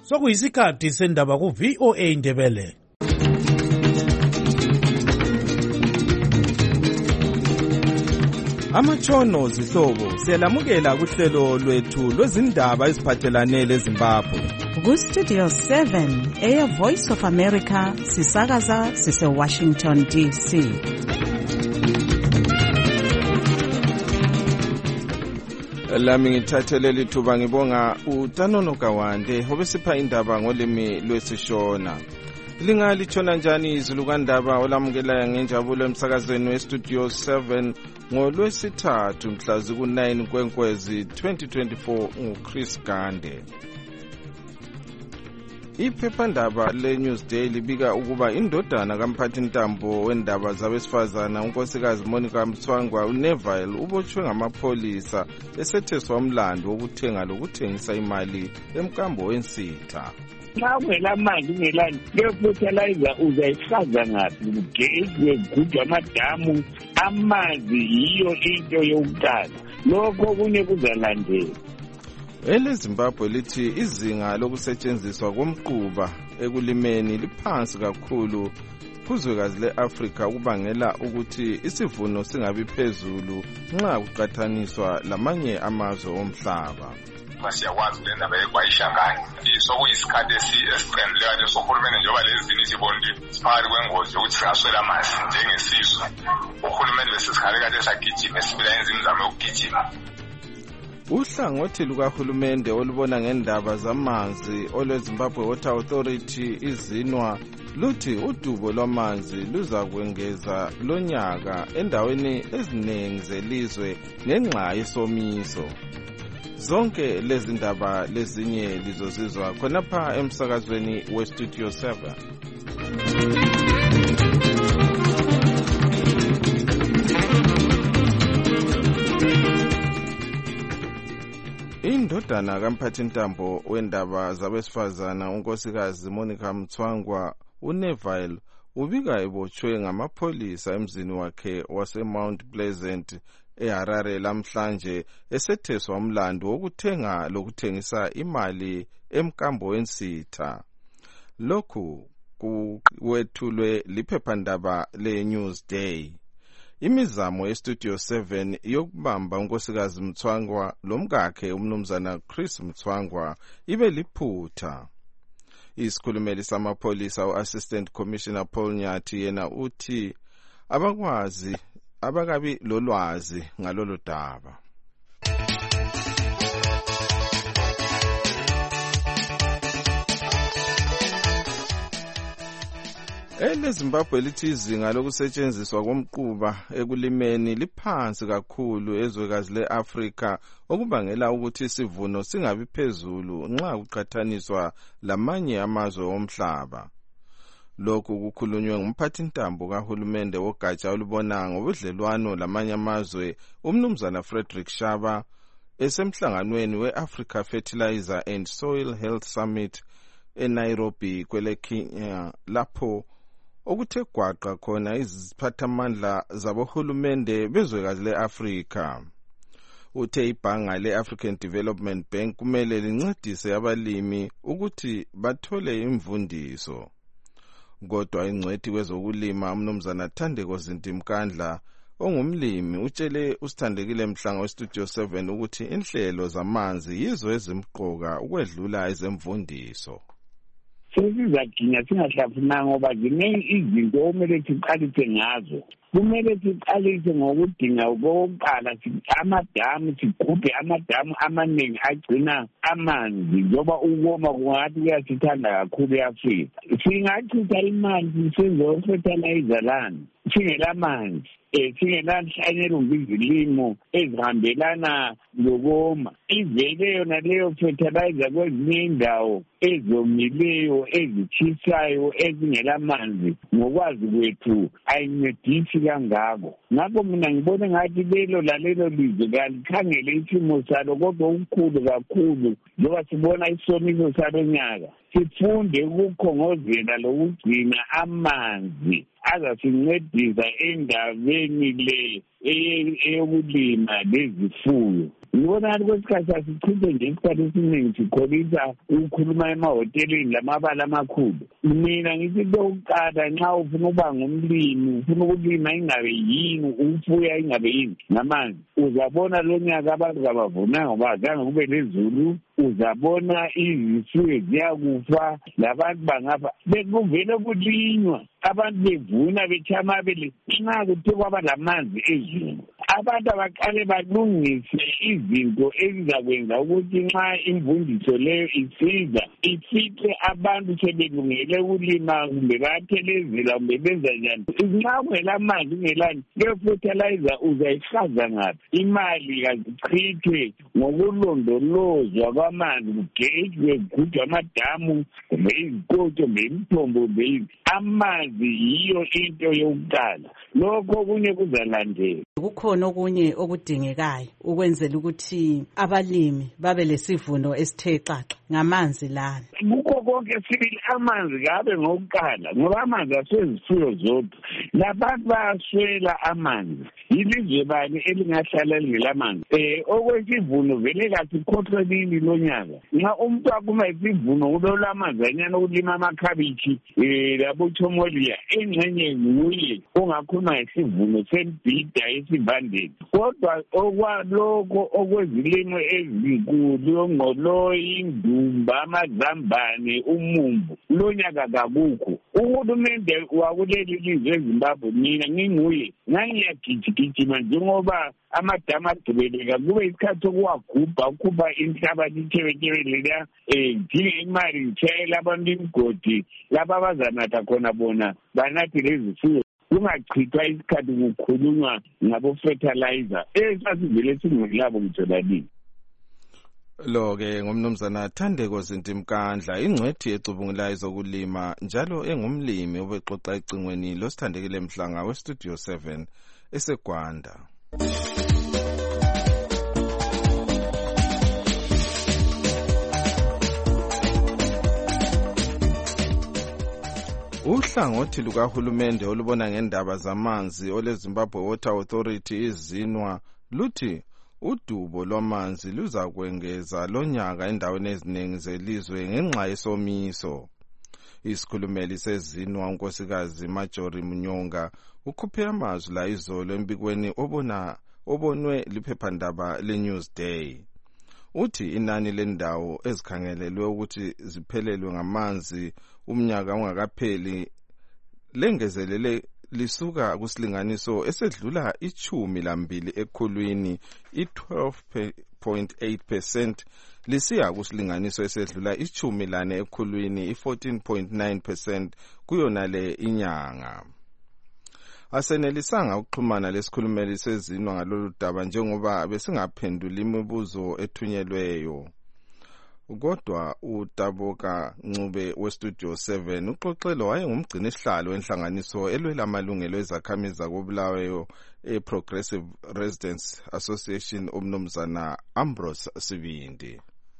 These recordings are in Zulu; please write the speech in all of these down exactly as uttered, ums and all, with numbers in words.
sokuyisikhathi sendaba ku V O A Ndebele. Amatshono zihlobo siyalamukela kuhlelo lwethu lwezindaba eziphathelane leZimbabwe. Ku Studio seven, Air Voice of America, sisakaza sise Washington D C. Lami ngithathele lithuba ngibonga uTanono Kawande obesipha indaba ngolimi lwesishona. Lingalithona njani izulu kandaba olamukela ngenjabulo emsakazweni weStudio seven ngolwesithathu mhla ziku nine Nkwenkwezi twenty twenty-four nguChris Gande. Iphephandaba leNewsday libika ukuba indodana kamphathintambo wendaba zabesifazana unkosikazi Monica Mthwangwa uNeville ubotshwe ngamapholisa esetheswa umlando wokuthenga lokuthengisa imali emkambo wensitha. Xa ungela mali ungelani leyo-fertilizer uzayihlaza ngaphi? Ugesi, kugujwa amadamu, amanzi yiyo into yokuqala. Lokho kunye kuzalandela. EleZimbabwe lithi izinga lokusetshenziswa komquba ekulimeni liphansi kakhulu kuzwekazi le-Afrika ukubangela ukuthi isivuno singabi phezulu nxa kuqathaniswa lamanye amazwe omhlaba. Siyakwazi le ndaba yekwayishangane sokuyisikhathi esiqendileyo kade sohulumeni njengoba lezi zini sibonile siphakathi kwengozi yokuthi singaswela amanzi njengesizwe. Uhulumeni lesisikhathi kade sagijima sibila yenza imizamo yokugijima. Uhlangothi lukahulumende olubona ngendaba zamanzi olweZimbabwe Water Authority izinwa luthi udubo lwamanzi luza kwengeza lonyaka endaweni eziningi zelizwe ngenxa yesomiso. Zonke lezi ndaba lezinye lizozizwa khonapha emsakazweni weStudio seven. Indodana kamphathintambo wendaba zabesifazana unkosikazi Monica Mthwangwa uNeville ubika ebotshwe ngamapholisa emzini wakhe waseMount Pleasant eHarare lamhlanje esetheswa umlando wokuthenga lokuthengisa imali emkambo wensitha. Lokhu kuwethulwe liphephandaba leNewsday. Imizamo yeStudio seven yokubamba unkosikazi Mthwangwa lomkakhe umnumzana Chris Mthwangwa ibe liphutha. Isikhulumeli samapholisa uAssistant Commissioner Paul Nyathi yena uthi abakwazi abakabi lolwazi ngalolu daba. EleZimbabwe lithi izinga lokusetshenziswa komquba ekulimeni liphansi kakhulu ezwekazi le-Afrika okubangela ukuthi isivuno singabi phezulu nxa kuqathaniswa lamanye amazwe omhlaba. Lokhu kukhulunywe ngumphathintambo kahulumende wogatsha olubona ngobudlelwano lamanye amazwe umnumzana Frederick Shaba esemhlanganweni we-Africa Fertilizer and Soil Health Summit eNairobi kwele Kenya lapho okuthe gwaqa khona iziphathamandla zabohulumende bezwekazi le-Afrika. Uthe ibhanga le-African Development Bank kumele lincedise abalimi ukuthi bathole imvundiso. Kodwa ingcwethi kwezokulima umnumzana Thandeko Zintimkandla ongumlimi utshele usithandekile mhlanga weStudio seven ukuthi inhlelo zamanzi yizo ezimqoka ukwedlula ezemvundiso. Sesizaginya singahlafunanga ngoba ziningi izinto okumele siqalise ngazo. Kumele siqalise ngokudinga okokuqala amadamu, sigubhe amadamu amaningi agcina amanzi njengoba ukoma kungathi kuyasithanda kakhulu eAfrika. Singachitha imali sizofertilizer lana singelamanzi. Singelanhlanyelo ngizilimo ezihambelana lokoma ivele yona leyo fertilizer kwezinye indawo ezomileyo ezitshisayo ezingelamanzi ngokwazi kwethu ayincedisi kangako. Ngakho mina ngibona ngathi lelo lalelo lizwe kalikhangele isimo salo kodwa ukukhulu kakhulu njengoba sibona isomiso salonyaka. Sifunde ukukhongozela lokugcina amanzi azasincedisa endabeni le eyokulima lezifuyo. Ngibona ukuthi kwesikhathi asichithe nje isikhathi esiningi sikholisa ukukhuluma emahoteleni lamabala amakhulu. Mina ngithi lokuqala nxa ufuna ukuba ngumlimi, ufuna ukulima ingabe yini, ufuya ingabe yini, namanzi. Uzabona lo nyaka abantu kabavunanga ngoba azange kube lezulu, uzabona izifuyo ziyakufa, labantu bangafa. Bekuvele kulinywa, abantu bevuna betshaya amabele nxa kuthe kwaba lamanzi ezulu. Abantu abaqale balungise izinto ezizakwenza ukuthi nxa imvundiso leyo isiza ifihle abantu sebelungele ukulima, kumbe bayathelezela, kumbe benza njani. Nxa kungelamanzi kungelani, leyo fertilizer uzayihlaza ngaphi? Imali kazichithwe ngokulondolozwa kwamanzi, kugejwe kugujwe amadamu, kumbe izikotsho, kumbe imithombo, kumbe amanzi yiyo into yokuqala. Lokho okunye kuzalandela. Kukhona okunye okudingekayo ukwenzela ukuthi abalimi babe lesivuno esithe xaxa ngamanzi lana. Kukho konke sibili amanzi kabe ngokuqala, ngoba amanzi asezifuyo zodwa. Labantu bayaswela amanzi. Yilizwe bani elingahlala lingelamanzi? Eh okwesivuno vele kasikhohlwe nini lo nyaka. Nxa umuntu akuma isivuno kulola amanzi anyana ukulima amakhabichi eh labo chomolia engxenye nguye ongakhuluma ngesivuno sembida esivandeni. Kodwa okwaloko okwezilimo ezinkulu ongqoloyi, indumba, amazambane, umumbu lo nyaka kakukho. Uhulumende wakuleli lizwe eZimbabwe mina nginguye ngangiyagijigijima njengoba amadamu agcibeleka kube isikhathi sokuwagubha ukhupha inhlabathi ithebetebeleka eh ngidinge imali ngitshayela abantu imigodi lapha abazanatha khona bona banathi lezifuyo. Kungachithwa isikhathi kukhulunywa ngabo fertilizer esasivele singilabo ngitholalini. Lo ke ngomnumzana Thandeko Zintimkandla, ingcwethi ecubungulayo ezokulima njalo engumlimi obexoxa ecingweni losithandekile Mhlanga we Studio seven eseGwanda. Uhlangothi lukahulumende olubona ngendaba zamanzi oleZimbabwe Water Authority izinwa luthi udubo lwamanzi luza kwengeza lonyaka endaweni eziningi zelizwe ngenxa yesomiso. Isikhulumeli sezinwa unkosikazi Majori Munyonga ukhuphe amazwi la izolo embikweni obona obonwe liphephandaba leNewsday. Uthi inani lendawo ezikhangelelwe ukuthi ziphelelwe ngamanzi umnyaka ungakapheli lengezelele lisuka kusilinganiso esedlula ichumi lambili ekhulwini i-twelve point eight percent lisiya kusilinganiso esedlula ichumi lane ekhulwini i-fourteen point nine percent kuyona le inyanga. Asenelisanga ukuxhumana lesikhulumeli sezinwa ngalolu daba njengoba besingaphendula imibuzo ethunyelweyo. Kodwa uDaboka Ncube we Studio seven uxoxelo wayengumgcini sihlalo wenhlanganiso elwela amalungelo ezakhamizi zakoBulawayo eProgressive Residents Association umnumzana Ambrose Sibindi.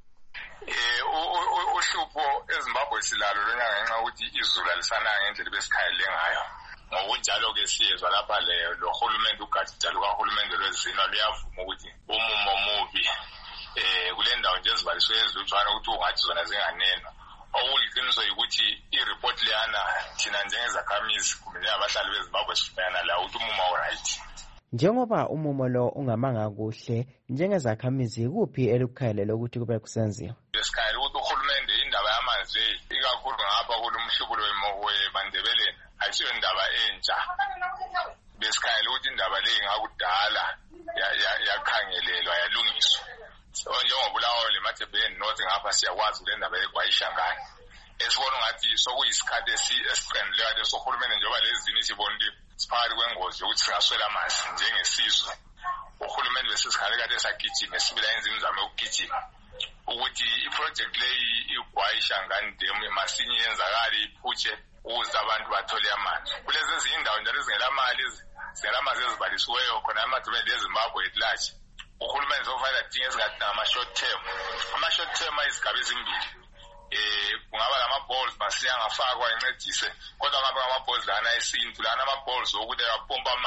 Eh uhlupho eZimbabwe silalo lonyaka ngenxa ukuthi izulu alisananga ngendlela besikhayele ngayo. Ngokunjalo ke siyezwa lapha le lohulumende ugatsha lukahulumende lwezinwa luyavuma ukuthi umumo mubi eh kule ndawo nje ezibaliswe ezilutshwana ukuthi ungathi zona zinganeno. Okuliqiniso ukuthi i-report leyana thina njengezakhamizi kumbe abahlali beZimbabwe sifana la ukuthi umumo right. Njengoba umumo lo ungamanga kuhle njengezakhamizi kuphi elikhayelelo ukuthi kube kusenziwa. Esikhayela ukuthi uhulumende indaba yamanzi ikakhulu ngapha kulumhlubulo weMandebeleni ayisiyo indaba entsha. Besikhayela ukuthi indaba le ngakudala yakhangelelwa yalungiswa. So njengoba Bulawayo leMathebeni North ngapha siyakwazi kule ndaba yeGwayishangane. Esibona ngathi sokuyisikhathi esiqendileyo leso uhulumende njengoba lezini sibonile siphakathi kwengozi yokuthi singaswela amanzi njengesizwe. Uhulumende besisikhathi kade sagijima sibila yenza imizamo yokugijima ukuthi iproject leyi iGwayishangane Dam masinye yenzakala iphutshe ukuze abantu bathole amanzi. Kulezi izindawo njalo ezingela mali zingelamanzi ezibalisiweyo khona amadolobha eZimbabwe at large. Uhulumende zofanele adinge ezingathi ama-short term. Ama-short term ayizigaba ezimbili. Eh kungaba lama-balls masiyangafakwa incedise kodwa ngabe ama-balls lana esintu lana ama-balls ukuthi ayapompa amanzi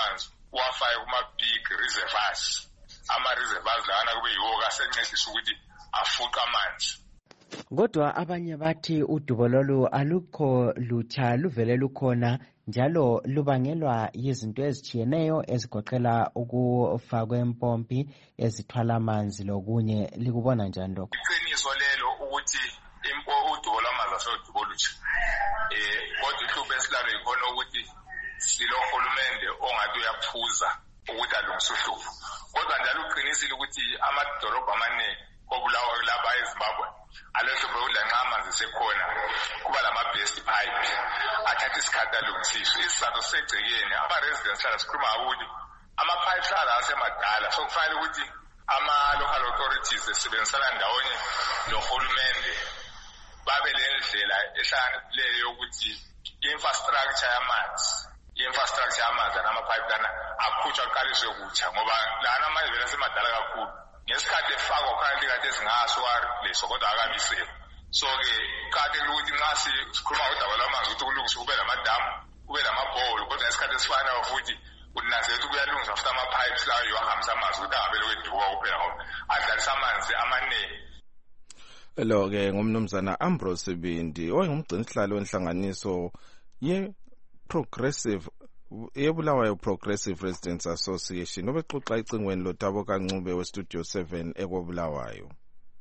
wafaya kuma-big reservoirs. Ama-reservoirs lana kube yiwo kasencedisa ukuthi afuqa amanzi. Kodwa abanye bathi udubo lolu alukho lutsha luvele lukhona njalo lubangelwa yizinto ezitshiyeneyo ezigoqela ukufa kwempompi ezithwala amanzi lokunye. Likubona njani lokho? Iqiniso lelo ukuthi impo udubo lwamanzi asedubo lutsha. Eh kodwa ihlupho esilalo ikhona ukuthi silohulumende ongathi uyaphuza ukuthi alungise uhlupho. Kodwa njalo uqinisile ukuthi amadolobha amaningi obulawa lapha eZimbabwe alehlobo ulanxa amanzi sekhona kuba lama-best pipe athatha isikhathi alungisiswe. Isizathu segcekeni ama-residents hlala sikhuluma ukuthi ama-pipes ala asemadala, so kufanele ukuthi ama-local authorities esebenzisana ndawonye nohulumende babe le ndlela ehlakaniphileyo yokuthi i-infrastructure yamanzi i-infrastructure yamanzi nama-pipe lana akhutshwa aqaliswe kutsha ngoba lana amanje vele asemadala kakhulu. Ngesikhathi efakwa khona likade ezingaso leso kodwa akabiseki. So-ke kuqakathekile ukuthi nxa sikhuluma udaba lwamanzi ukuthi kulungiswe kube lamadamu kube lamabholo, kodwa ngesikhathi esifanayo futhi kunanzelele ukuthi kuyalungiswa futhi ama-pipes lawo yiwahambisa amanzi ukuthi angabele kwedubuka kuphela ngoba adlalisa amanzi amaningi. Lo-ke ngumnumzana Ambrose Bindi ongumgcinisihlalo wenhlanganiso ye-Progressive yeBulawayo Progressive Residents Association obexoxa icingweni loTabo Kancube weStudio seven ekobulawayo.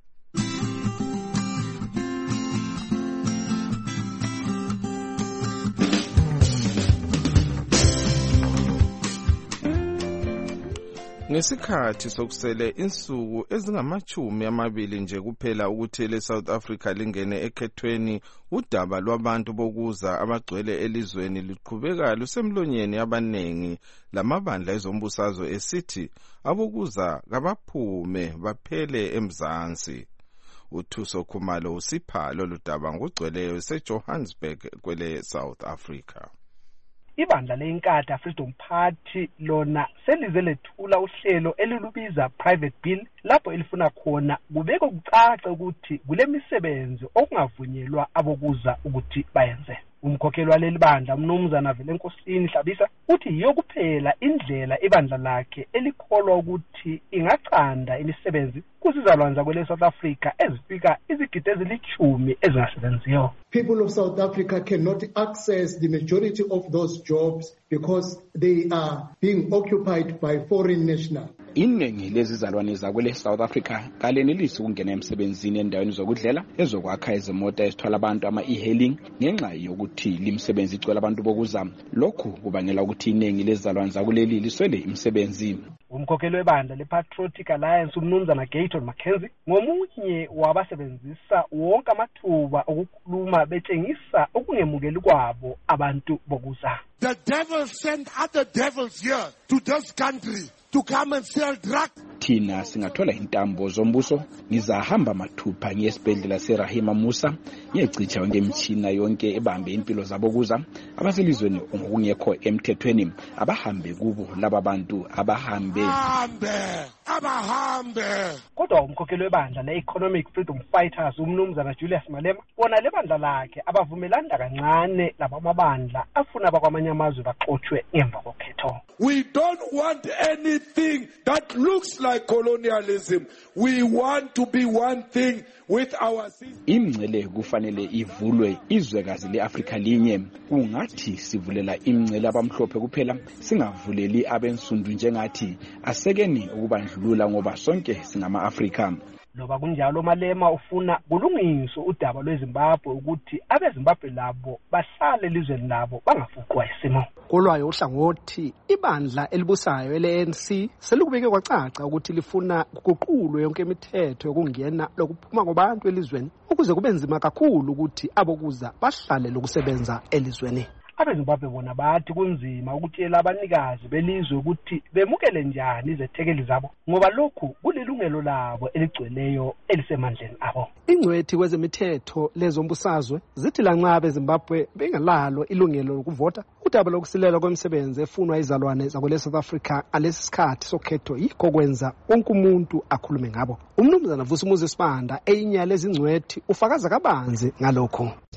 Ngesikhathi sokusele insuku ezingamachumi amabili nje kuphela ukuthi leSouth Africa lingene ekhethweni, udaba lwabantu bokuza abagcwele elizweni liqhubeka lusemlonyeni abanengi lamabandla ezombusazwe esithi abokuza kabaphume baphele emzansi. uThuso Khumalo usipha lolu daba ngogcweleyo eseJohannesburg kwele South Africa. Ibandla leNkatha Freedom Party lona selize lethula uhlelo elilubiza private bill lapho elifuna khona kubeke kucaca ukuthi kule misebenzi okungavunyelwa abokuza ukuthi bayenze. Umkhokheli waleli bandla umnumzana Velenkosini Hlabisa uthi yiyo kuphela indlela ibandla lakhe elikholwa ukuthi ingacanda imisebenzi kuzizalwanza kwele South Africa ezifika izigidi ezilithumi ezingasebenziyo. People of South Africa cannot access the majority of those jobs because they are being occupied by foreign nationals. Iningi lezizalwane zakwele South Africa kalenelisi ukungena emsebenzini endaweni zokudlela ezokwakha izimota ezithwala abantu ama e-hailing ngenxa yokuthi limsebenzi icwela abantu bokuza. Lokhu kubangela ukuthi iningi lezizalwane zakuleli liswele imisebenzi. Umkhokheli webandla lePatriotic Alliance umnumzana Gayton Mackenzie ngomunye wabasebenzisa wonke amathuba okukhuluma betshengisa ukungemukeli kwabo abantu bokuza. The devil sent other devils here to this country to come and sell drugs. Thina singathola intambo zombuso ngizahamba mathupha ngesibhedlela seRahima Musa ngiyecicha yonke imithina yonke ebambe impilo zabokuza abaselizweni ngokungekho emthethweni abahambe kubo laba bantu abahambe hambe abahambe. Kodwa umkhokheli webandla le-Economic Freedom Fighters umnumzana Julius Malema wona lebandla lakhe abavumelana kancane labamabandla afuna bakwamanye amazwe baxoxwe ngemva kokhetho. We don't want anything that looks like colonialism. We want to be one thing with our system. Imncele kufanele ivulwe izwekazi leAfrika linye. Ungathi sivulela imncele abamhlophe kuphela singavuleli abensundu njengathi asekeni ukubandlulula ngoba sonke singama Afrika. Loba kunjalo Malema ufuna kulungiswe udaba lweZimbabwe ukuthi abeZimbabwe labo bahlale elizweni labo bangafuqwa isimo. Kolwayo uhlangothi ibandla elibusayo ele-A N C selukubeke kwacaca ukuthi lifuna kuguqulwe yonke imithetho yokungena lokuphuma kwabantu elizweni ukuze kube nzima kakhulu ukuthi abokuza bahlale lokusebenza elizweni. AbeZimbabwe bona bathi kunzima ukutshela abanikazi belizwe ukuthi bemukele njani izethekeli zabo ngoba lokhu kulilungelo labo eligcweleyo elisemandleni abo. Ingcwethi kwezemithetho lezombusazwe zithi lanxa abeZimbabwe bengalalo ilungelo lokuvota udaba lokusilela kwemisebenzi efunwa izalwane zakwele South Africa alesi sikhathi sokhetho yikho kwenza wonke umuntu akhulume ngabo. Umnumzana Vusumuzi Sibanda eyinyale ezingcwethi ufakaza kabanzi ngalokho.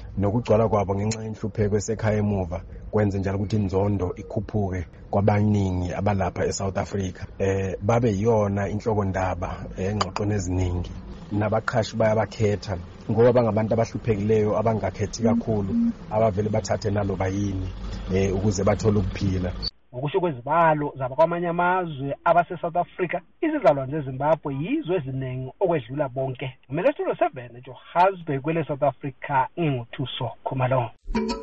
nokugcwala kwabo ngenxa yenhlupheko esekhaya emuva kwenze njalo ukuthi inzondo ikhuphuke kwabaningi abalapha eSouth Africa. Eh babe yiyona inhloko ndaba engxoxweni eziningi. Nabaqhashi bayabakhetha ngoba bangabantu abahluphekileyo abangakhethi kakhulu abavele bathathe nalo bayini eh ukuze bathole ukuphila. Ngokusho kwezibalo zabakwamanye amazwe abase-South Africa, izizalwane zeZimbabwe yizo eziningi okwedlula bonke. Mina Studio seven eJohannesburg kwele South Africa nginguthuso Khumalo.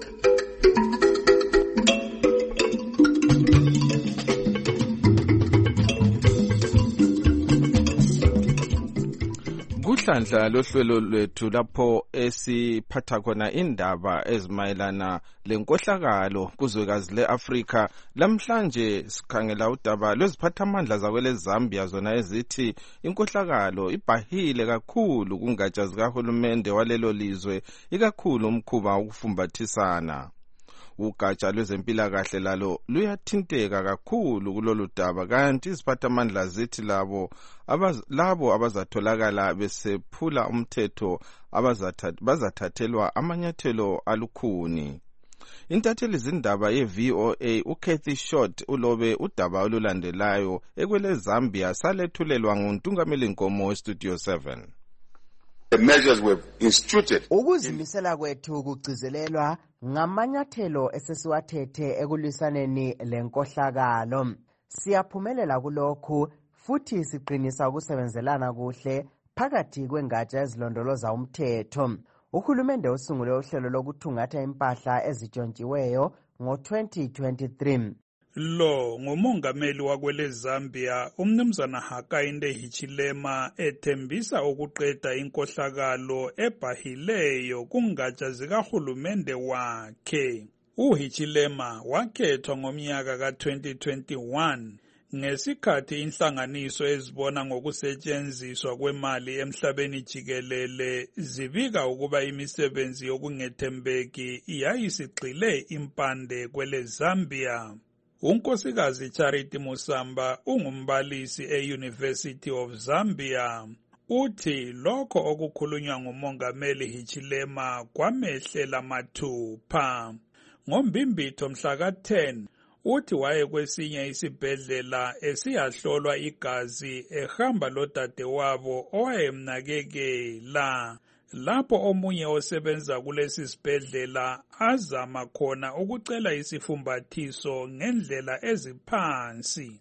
Kuhlandla lohlelo lwethu lapho esiphatha khona indaba ezimayelana lenkohlakalo kuzwekazi leAfrika. Lamhlanje sikhangela udaba lweziphathamandla zakwele Zambia zona ezithi inkohlakalo ibhahile kakhulu kungatsha zikahulumende walelo lizwe, ikakhulu umkhuba wokufumbathisana. Ugatsha lwezempilakahle lalo luyathinteka kakhulu kulolu daba, kanti iziphathamandla zithi labo abaz, labo abazatholakala besephula umthetho bazathathelwa amanyathelo alukhuni. Intatheli zindaba ye-V O A uKathy Short ulobe udaba olulandelayo ekwele Zambia salethulelwa nguNtungameli Nkomo weStudio seven. The measures were instituted. Ukuzimisela kwethu kugcizelelwa ngamanyathelo esesiwathethe ekulwisaneni lenkohlakalo. Siyaphumelela kulokhu futhi siqinisa ukusebenzelana kuhle phakathi kwengatsha ezilondoloza umthetho. Uhulumende usungule uhlelo lokuthungatha impahla ezitshontshiweyo ngo twenty twenty-three. Lo ngumongameli wakwele Zambia umnumzana Hakainde Hichilema ethembisa ukuqeda inkohlakalo ebhahileyo kungatsha zikahulumende wakhe. UHichilema wakhethwa ngomnyaka ka twenty twenty-one ngesikhathi inhlanganiso ezibona ngokusetshenziswa kwemali emhlabeni jikelele zibika ukuba imisebenzi yokungethembeki yayisigxile impande kwele Zambia. Unkosikazi Charity Musamba ungumbalisi e-University of Zambia. Uthi lokho okukhulunywa ngumongameli Hichilema kwamehlela mathupha. Ngombimbitho mhla ka ten uthi waye kwesinye isibhedlela esiyahlolwa igazi ehamba lodadewabo owayemnakekela. Lapho omunye osebenza kulesi sibhedlela azama khona ukucela isifumbathiso ngendlela eziphansi.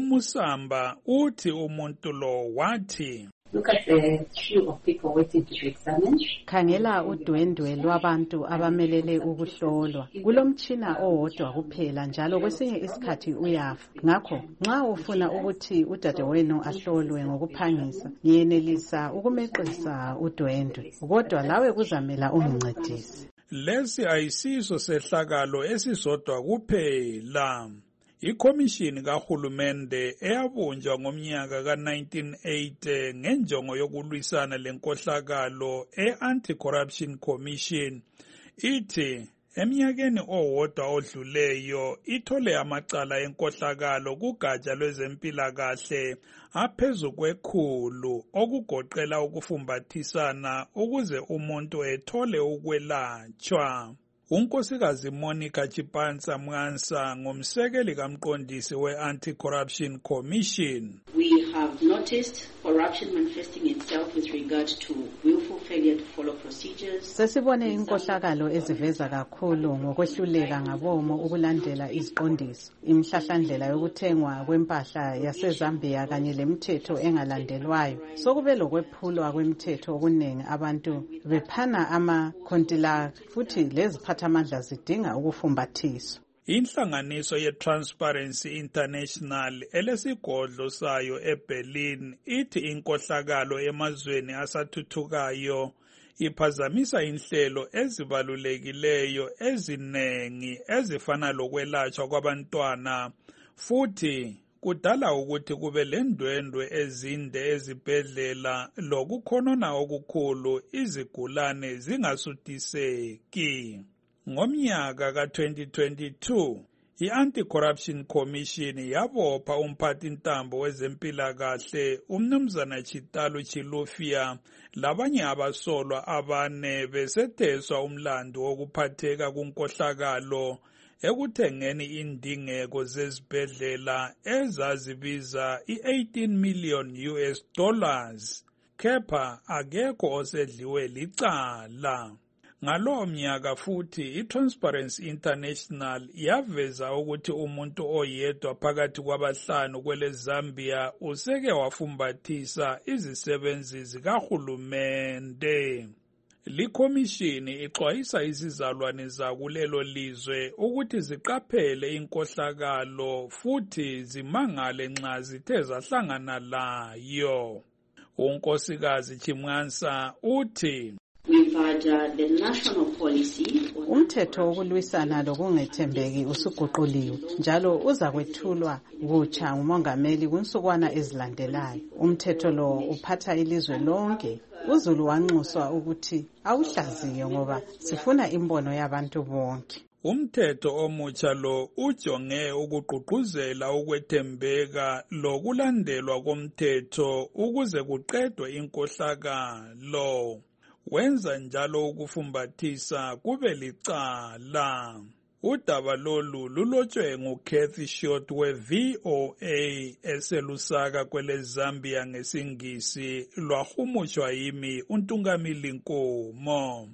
Umusamba uthi umuntu lo wathi, Look at the queue of people waiting to be examined. Khangela udwendwe lwabantu abamelele ukuhlolwa. Kulomtshina owodwa kuphela njalo kwesinye isikhathi uyafa. Ngakho nxa ufuna ukuthi udadewenu ahlolwe ngokuphangisa, ngiyenelisa ukumeqisa udwendwe. Kodwa lawe kuzamela umncedisi. Lesi ayisiso sehlakalo esisodwa kuphela. Ikomishini kahulumende eyabunjwa ngomnyaka ka nineteen eighty ngenjongo yokulwisana lenkohlakalo e-Anti-Corruption Commission ithi eminyakeni owodwa odluleyo ithole amacala enkohlakalo kugatsha lwezempilakahle aphezu kwekhulu okugoqela ukufumbathisana ukuze umuntu ethole ukwelatshwa. Unkosikazi Monica Chipanza Mwansa ngumsekeli kamqondisi we-Anti-Corruption Commission. We have noticed corruption manifesting itself with regard to willful failure to follow procedures. Sesibone inkohlakalo eziveza kakhulu ngokwehluleka ngabomo ukulandela iziqondiso. Imhlahlandlela yokuthengwa kwempahla yaseZambia kanye lemithetho engalandelwayo. Sokube lokwephulwa kwemithetho okuningi abantu bephana ama-kontilaka futhi lezi amandla zidinga ukufumbathiswa. Inhlanganiso ye-Transparency International elesigodlo sayo eBerlin ithi inkohlakalo emazweni asathuthukayo iphazamisa inhlelo ezibalulekileyo ezinengi ezifana lokwelatshwa kwabantwana futhi kudala ukuthi kube lendwendwe ezinde ezibhedlela lokukhonona okukhulu izigulane zingasuthiseki. Ngomnyaka ka twenty twenty-two, I-Anti-Corruption Commission yabopha umphathintambo wezempilakahle umnumzana Chitalu Chilufya labanye abasolwa abane besetheswa umlando wokuphatheka kunkohlakalo ekuthengeni indingeko zezibhedlela ezazibiza i-eighteen million U S dollars. Kepha akekho osedliwe licala. Ngalowo mnyaka futhi i-Transparency International yaveza ukuthi umuntu oyedwa phakathi kwabahlanu kwele Zambia useke wafumbathisa izisebenzi zikahulumende. Likhomishini ixwayisa izizalwane zakulelo lizwe ukuthi ziqaphele inkohlakalo futhi zimangale nxa zithe zahlangana layo. Unkosikazi Chimwansa uthi umthetho wokulwisana lokungethembeki usuguquliwe njalo uza kwethulwa kutsha ngumongameli kunsukwana ezilandelayo. Umthetho lo uphatha ilizwe lonke. UZulu wanxuswa ukuthi awuhlaziye ngoba sifuna imbono yabantu bonke. Umthetho omutsha lo ujonge ukugqugquzela ukwethembeka lokulandelwa komthetho ukuze kuqedwe inkohlakalo. Wenza njalo ukufumbathisa kube licala. Udaba lolu lulotshwe nguKathy Short we-V O A eselusaka kwele Zambia ngesingisi lwahumushwa yimi uNtungamili Nkomo.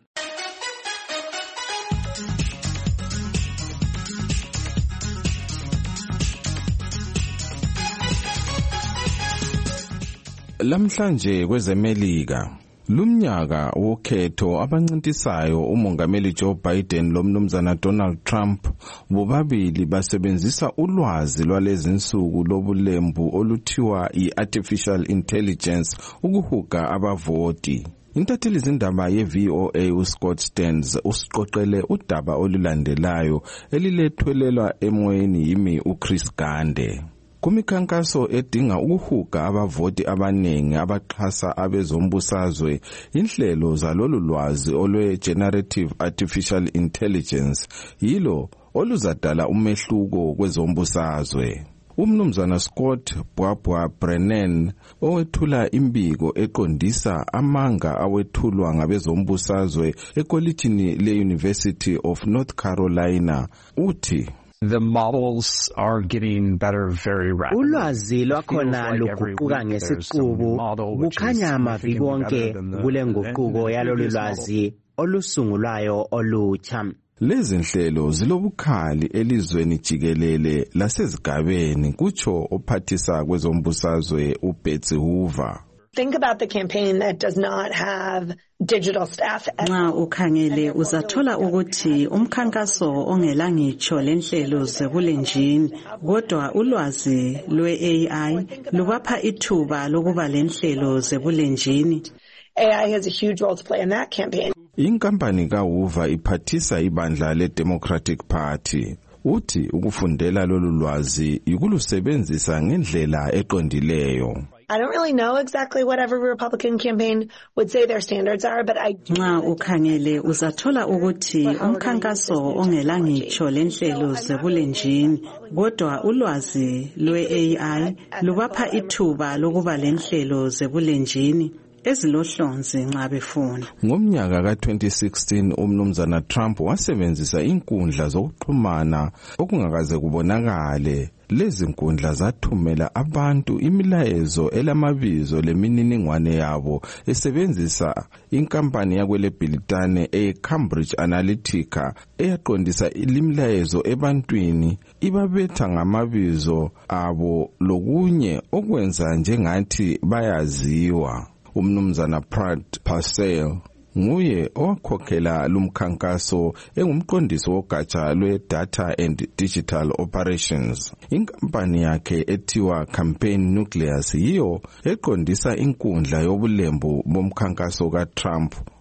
Lamhlanje kwezemelika lumnyaka wokhetho abancintisayo umongameli Joe Biden lomnumzana Donald Trump bobabili basebenzisa ulwazi lwalezinsuku lobulembu oluthiwa i-artificial intelligence ukuhuga abavoti. Intatheli zindaba ye-V O A uScott Stearns usiqoqele udaba olulandelayo elilethwelelwa emoyeni yimi uChris Gande. Kumikhankaso edinga ukuhuga abavoti abanengi abaxhasa abezombusazwe, inhlelo zalolu lwazi olwe-generative artificial intelligence yilo oluzadala umehluko kwezombusazwe. Umnumzana Scott Bwabwa Brennan owethula imbiko eqondisa amanga awethulwa ngabezombusazwe ekolitshini le-University of North Carolina uthi The models are getting better very rapidly. Ulwazi lwakhona luguquka ngesiqubu kukhanya amaviki wonke kule nguquko yalolu lwazi olusungulwayo olutsha. Lezi nhlelo zilobukhali elizweni jikelele lasezigabeni kutsho ophathisa kwezombusazwe uBetsy Hoover. Think about the campaign that does not have digital staff. Nxa ukhangele uzathola ukuthi umkhankaso ongela ngitsho lenhlelo zebulenjini kodwa ulwazi lwe-A I lubapha ithuba lokuba lenhlelo zebulenjini. A I has a huge role to play in that campaign. Inkampani kaHoover iphathisa ibandla le-Democratic Party. Uthi ukufundela lolu lwazi yikulusebenzisa ngendlela eqondileyo. I don't really know exactly what every Republican campaign would say their standards are, but I nxa ukhangele uzathola ukuthi umkhankaso ongela ngitsho lenhlelo zebulenjini kodwa ulwazi lwe-A I lubapha ithuba lokuba lenhlelo zebulenjini ezilohlonzi nxa befuna. Ngomnyaka ka twenty sixteen umnumzana Trump wasebenzisa inkundla zokuxhumana okungakaze kubonakale. Lezi nkundla zathumela abantu imilayezo elamabizo lemininingwane yabo esebenzisa inkampani yakwele Britane eCambridge Analytica eyaqondisa imilayezo ebantwini ibabetha ngamabizo abo lokunye okwenza njengathi bayaziwa. Umnumzana Pratt Purcell nguye owakhokhela lumkhankaso engumqondisi wogatsha lwe-Data and Digital Operations. Inkampani yakhe ethiwa Campaign Nucleus yiyo eqondisa inkundla yobulembu bomkhankaso kaTrump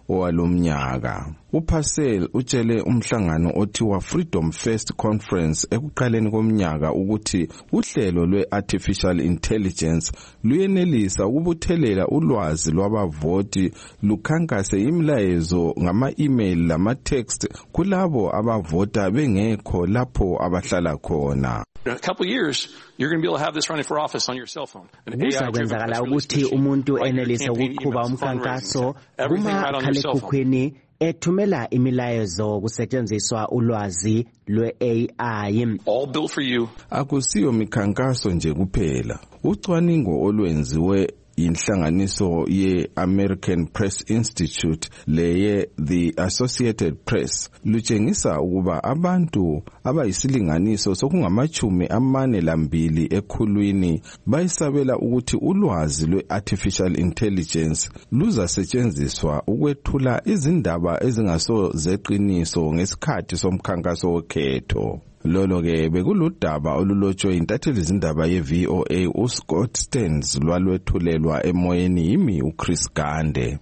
owalomnyaka. uPurcell utshele umhlangano othiwa Freedom First Conference ekuqaleni komnyaka ukuthi uhlelo lwe-artificial intelligence luyenelisa ukubuthelela ulwazi lwabavoti lukhankase imilayezo ngama-email lama-text kulabo abavota bengekho lapho abahlala khona. In a couple of years, you're going to be able to have this running for office on your cell phone. Kuzakwenzakala ukuthi umuntu enelise ukuqhuba umkhankaso kumakhalekhukhwini ethumela imilayezo kusetshenziswa ulwazi lwe-A I. All built for you. Akusiyo mikhankaso nje kuphela. Ucwaningo olwenziwe inhlanganiso ye-American Press Institute leye The Associated Press lutshengisa ukuba abantu abayisilinganiso sokungamachumi amane lambili ekhulwini bayisabela ukuthi ulwazi lwe-artificial intelligence luzasetshenziswa ukwethula izindaba ezingaso zeqiniso ngesikhathi somkhankaso wokhetho. Lolo ke bekuludaba olulotshwe intatheli izindaba ye-V O A uScott Stearns lwalwethulelwa emoyeni yimi uChris Gande.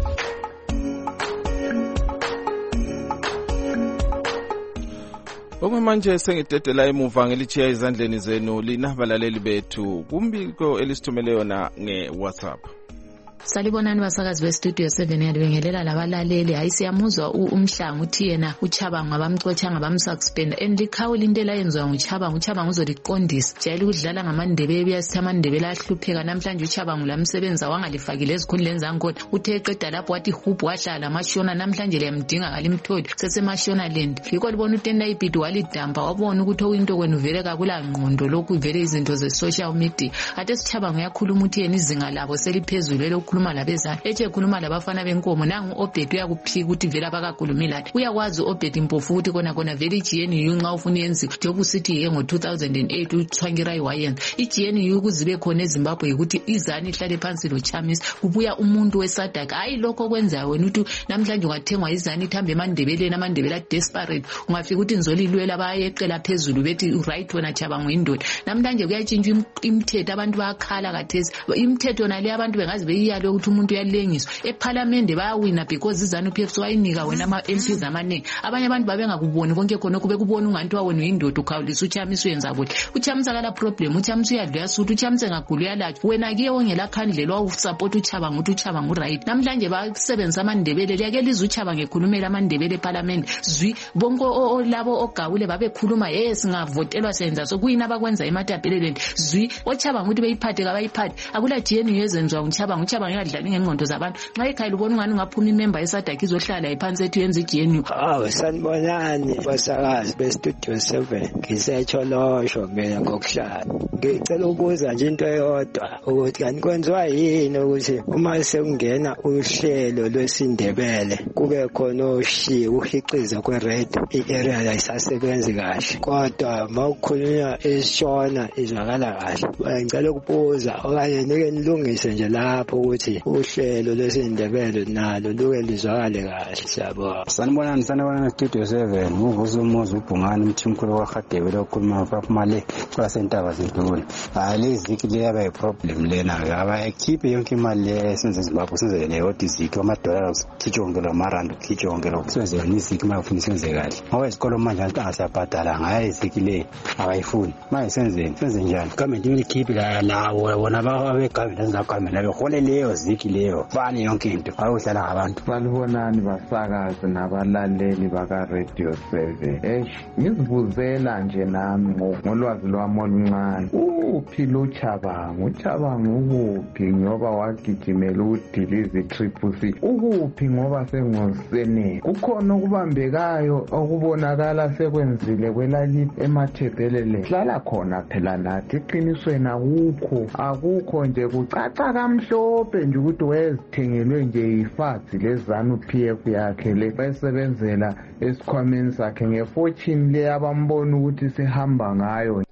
Okwamanje sengidedela emuva ngelichiya izandleni zenu lina balaleli bethu kumbiko elisithumele yona nge-WhatsApp. Salibonani basakazi bestudio seven yalibingelela labalaleli hayi siyamuzwa umhlanga uthi yena uChabangu abamcotsha ngabamsuspend endikhawula into elayenziwa nguChabangu uChabangu uzoliqondisa jayele ukudlala ngamandebele buyasithi amandebele ahlupheka namhlanje uChabangu lamsebenza wangalifakile ezikhundleni zankona uthe eqeda lapho wathi hubhu wahlala amashona namhlanje liyamdinga ngalimtholi sesemashona land yikho libona utenda ibhidi walidampa wabona ukuthi okuyinto kwenu vele kakula ngqondo lokhu vele izinto ze social media ade siChabangu yakhuluma uthi yena izinga labo seliphezulu elokukhuluma labezana eche khuluma labafana benkomo nangu Obed uyakuphika ukuthi vele abakakhulumila uyakwazi Obed impofu ukuthi kona kona vele i-G N U nxa ufuna yenzi njengoba usithi ye ngo two thousand eight uThwangira iwayenza i-G N U kuzibe khona eZimbabwe ukuthi izani ihlale phansi lo Chamisa kubuya umuntu weSADC hayi lokho kwenza wena uthi namhlanje ungathengwa izani ithambe emandebeleni amandebela desperate ungafika ukuthi nzolilwela bayeqela phezulu bethi right wena Chabangu indoda namhlanje kuyatshintsha imithetho abantu bayakhala kathesi imithetho nale abantu bengazi beyiyalo ukuthi umuntu uyalengiswa eParliament bayawina because izanu P F wayinika wena ama M Ps amanengi abanye abantu babengakuboni konke khona kube kubona unganti wawena uyindoda ukhawulisa uChamisa uyenza kuhle uChamisa kala problem uChamisa uyadlula suthi uChamisa engagulu yalatha wena ke ongela khandlela wawusupport uChabangu ukuthi uChabangu right namhlanje basebenza amandebele liyake liza uChabangu ekhulumela amandebele eParliament zwi bonke labo ogawule babekhuluma yes ngavotelwa senza so kuyina abakwenza ematapeleleni zwi oChabangu ukuthi beyiphathe kabayiphathe akula G N U yezenzwa uChabangu uChabangu yadlala ngengqondo zabantu nxa ekhaya ubona ungani ungaphuma imember yeSADC izohlala iphansi ethu yenza i-G N U. Hawu sanibonani basakazi bestudio seven ngisetsholosho mina ngokuhlala ngicela ukubuza nje into eyodwa ukuthi kanti kwenziwa yini ukuthi uma sekungena uhlelo lwesindebele kube khona oshi uhiqiza kwe-radio i-area ayisasebenzi kahle kodwa mawukhulunywa esishona izwakala kahle ngicela ukubuza okanye nike nilungise nje lapho ukuthi uhlelo lwesindebele nalo luke lizwakale kahle siyabonga. Sanibonani sanibonani studio seven uvuza umuzi ubhungani umthimkhulu wakhadebe lokukhuluma male kwasentaba zeduni hayi leziki leyaba iproblem lena abayikhiphe yonke imali lesenze Zimbabwe senze neyodwa iziki amadollar kukhitshwe onke lamarandi kukhitshwe onke lokho senze iziki mayifuna senze kahle ngoba isikolo manje angasabhadala ngayo iziki le abayifuni manje senzeni senze njani government imikhiphi la lawo bona abe government zakhona abehole leyo ziki leyo bani yonke into ayodlala ngabantu. Sanibonani basakazi nabalaleli baka Radio seven eish ngizibuzela nje nami ngolwazi lwami oluncane uphi lo Chabangu uChabangu ukuphi ngoba wagijimela udilize triple C ukuphi ngoba sengosene kukhona okubambekayo okubonakala sekwenzile kwelalithi emathebelele hlala khona phela nathi iqinisweni akukho akukho nje kucaca kamhlophe nje ukuthi wezithengelwe nje ifazi lezanu P F yakhe le bayisebenzela esikhwameni sakhe ngefortune le abambona ukuthi sehamba ngayo.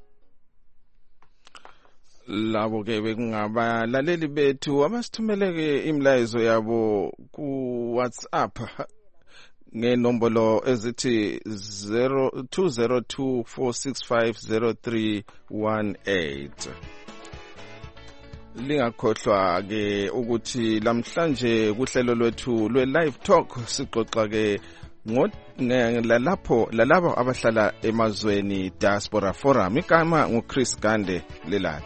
Labo ke bekungabalaleli bethu abasithumeleke imlayezo yabo ku WhatsApp ngenombolo ezithi two zero two four six five zero three one eight Lingakhohlwa ke ukuthi lamhlanje kuhlelo lwethu lwe live talk sixoxa ke lalapho lalabo abahlala emazweni Diaspora Forum. Igama nguChris Gande Lelani.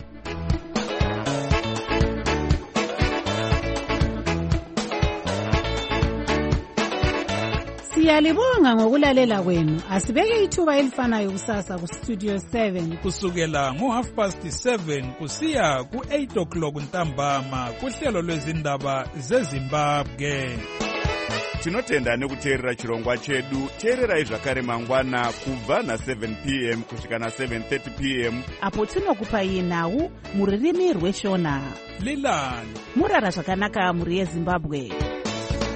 Siyalibonga ngokulalela kwenu. Asibeke ithuba elifanayo kusasa ku Studio seven kusukela ngo half past seven kusiya ku eight o'clock ntambama kuhlelo lwezindaba zeZimbabwe. Tinotenda nekuteerera chirongwa chedu. Teererai zvakare mangwana kubva na seven p m kusvika na seven thirty p m apo tinokupai nhau muririmi rweshona. Lilani murara zvakanaka muri yeZimbabwe.